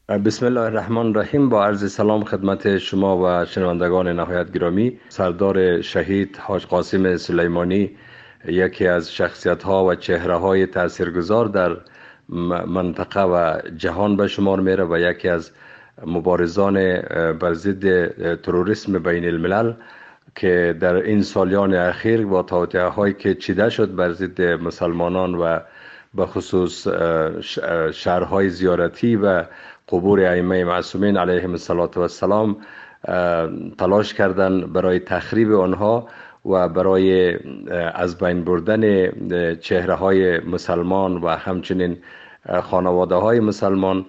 بسم الله الرحمن الرحیم. با عرض سلام خدمت شما و شنوندگان نهایت گرامی. سردار شهید حاج قاسم سلیمانی یکی از شخصیت ها و چهره های تاثیرگذار در منطقه و جهان به شمار میره و یکی از مبارزان بر ضد تروریسم بین الملل که در این سالیان اخیر با توطئه هایی که چیده شد بر ضد مسلمانان و به خصوص شهرهای زیارتی و قبور ائمه معصومین علیهم السلام تلاش کردن برای تخریب آنها و برای از بین بردن چهره های مسلمان و همچنین خانواده های مسلمان.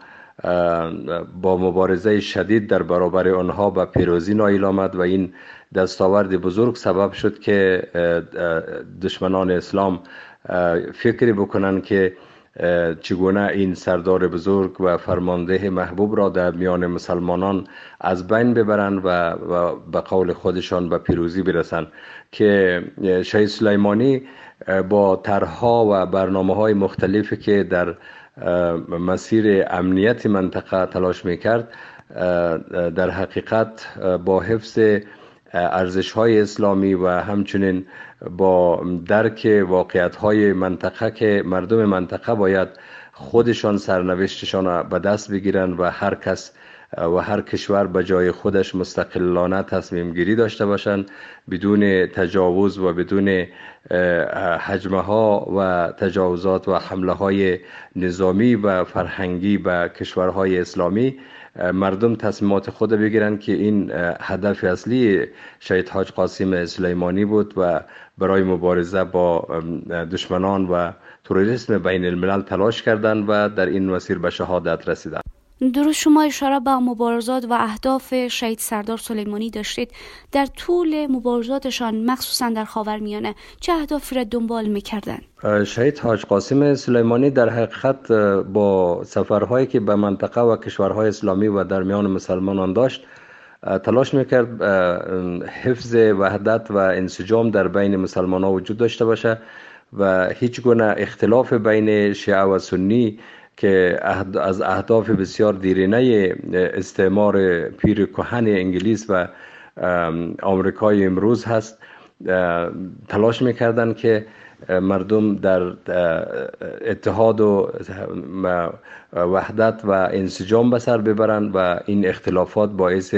با مبارزه شدید در برابر آنها به پیروزی نائل آمد و این دستاورد بزرگ سبب شد که دشمنان اسلام فکری بکنن که چگونه این سردار بزرگ و فرمانده محبوب را در میان مسلمانان از بین ببرند و به قول خودشان به پیروزی برسند. که شهید سلیمانی با طرح‌ها و برنامه‌های مختلفی که در مسیر امنیت منطقه تلاش میکرد، در حقیقت با حفظ ارزش‌های اسلامی و همچنین با درک واقعیت‌های منطقه که مردم منطقه باید خودشان سرنوشتشان را به دست بگیرند و هر کس و هر کشور به جای خودش مستقلانه تصمیم گیری داشته باشند، بدون تجاوز و بدون هجمه ها و تجاوزات و حمله های نظامی و فرهنگی به کشورهای اسلامی. مردم تصمیمات خود بگیرند که این هدف اصلی شهید حاج قاسم سلیمانی بود و برای مبارزه با دشمنان و تروریسم بین الملل تلاش کردند و در این مسیر به شهادت رسیدند. درست شما اشاره به مبارزات و اهداف شهید سردار سلیمانی داشتید. در طول مبارزاتشان مخصوصا در خاورمیانه چه اهدافی را دنبال میکردن؟ شهید حاج قاسم سلیمانی در حقیقت با سفرهایی که به منطقه و کشورهای اسلامی و در میان مسلمانان داشت تلاش میکرد حفظ وحدت و انسجام در بین مسلمانان وجود داشته باشه و هیچ گونه اختلاف بین شیعه و سنی که از اهداف بسیار دیرینه استعمار پیر کهن انگلیس و آمریکای امروز هست، تلاش میکردن که مردم در اتحاد و وحدت و انسجام به سر ببرند و این اختلافات باعث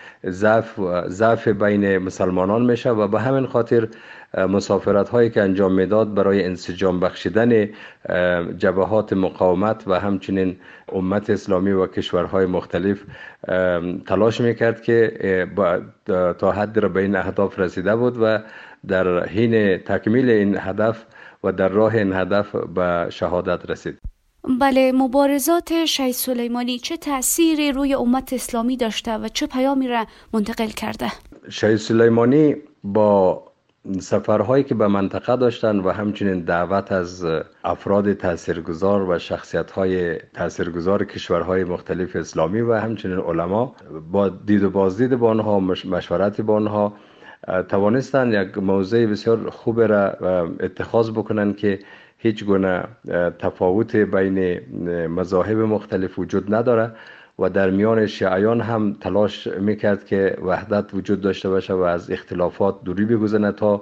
ضعف بین مسلمانان میشه و به همین خاطر مسافرت هایی که انجام میداد برای انسجام بخشیدن جبهات مقاومت و همچنین امت اسلامی و کشورهای مختلف تلاش میکرد که تا حد را به این اهداف رسیده بود و در حین تکمیل این هدف و در راه این هدف به شهادت رسید. بله، مبارزات شهید سلیمانی چه تأثیری روی امت اسلامی داشته و چه پیامی را منتقل کرده؟ شهید سلیمانی با سفرهایی که به منطقه داشتن و همچنین دعوت از افراد تاثیرگذار و شخصیت‌های تاثیرگذار کشورهای مختلف اسلامی و همچنین علما، با دید و بازدید با آنها، مشورت با آنها، توانستند یک موضع بسیار خوب را اتخاذ بکنند که هیچ گونه تفاوت بین مذاهب مختلف وجود نداره و در میان شیعیان هم تلاش میکرد که وحدت وجود داشته باشه و از اختلافات دوری بگذاره تا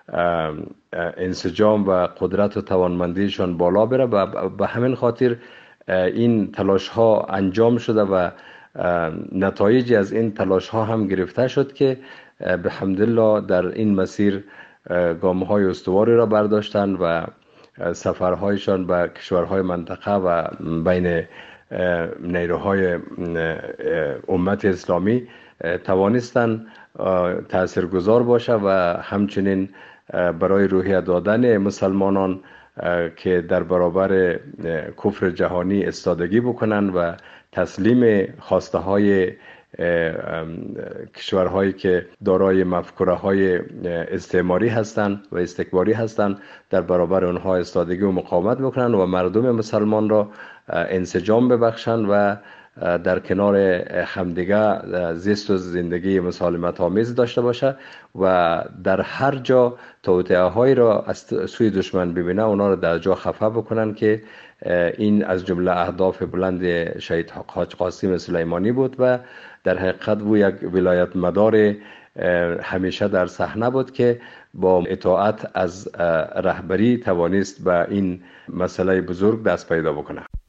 انسجام و قدرت و توانمندیشان بالا بره و به همین خاطر این تلاش ها انجام شده و نتایجی از این تلاش ها هم گرفته شد که به حمدالله در این مسیر گامه های استواری را برداشتند و سفرهایشان به کشورهای منطقه و بین نیروهای امت اسلامی توانستند تاثیرگذار باشه و همچنین برای روحیه دادن مسلمانان که در برابر کفر جهانی استادگی بکنند و تسلیم خواسته های کشورهایی که دارای مفکوره های استعماری هستند و استکباری هستند در برابر اونها استادگی و مقاومت بکنند و مردم مسلمان را انسجام ببخشند و در کنار همدیگه زیست و زندگی مسالمت آمیز داشته باشه و در هر جا توطئه هایی را از سوی دشمن ببینه اونا را در جا خفه بکنن که این از جمله اهداف بلند شهید حاج قاسم سلیمانی بود و در حقیقت او یک ولایت مدار همیشه در صحنه بود که با اطاعت از رهبری توانست به این مسئله بزرگ دست پیدا بکنه.